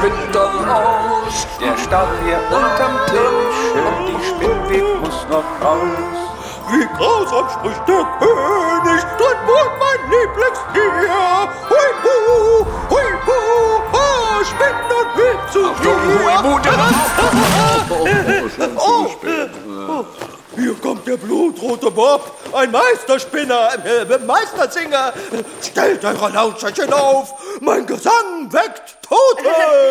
spinnt doch aus. Der Staub hier unterm Tische, die Spinnweb muss noch raus. Wie grausam spricht der König, drin wohnt mein Lieblingstier. Hui buh, Spinnen und Web zu Hier kommt der blutrote Bob, ein Meisterspinner, Meistersinger. Stellt eure Lauscherchen auf, mein Gesang weckt Tote.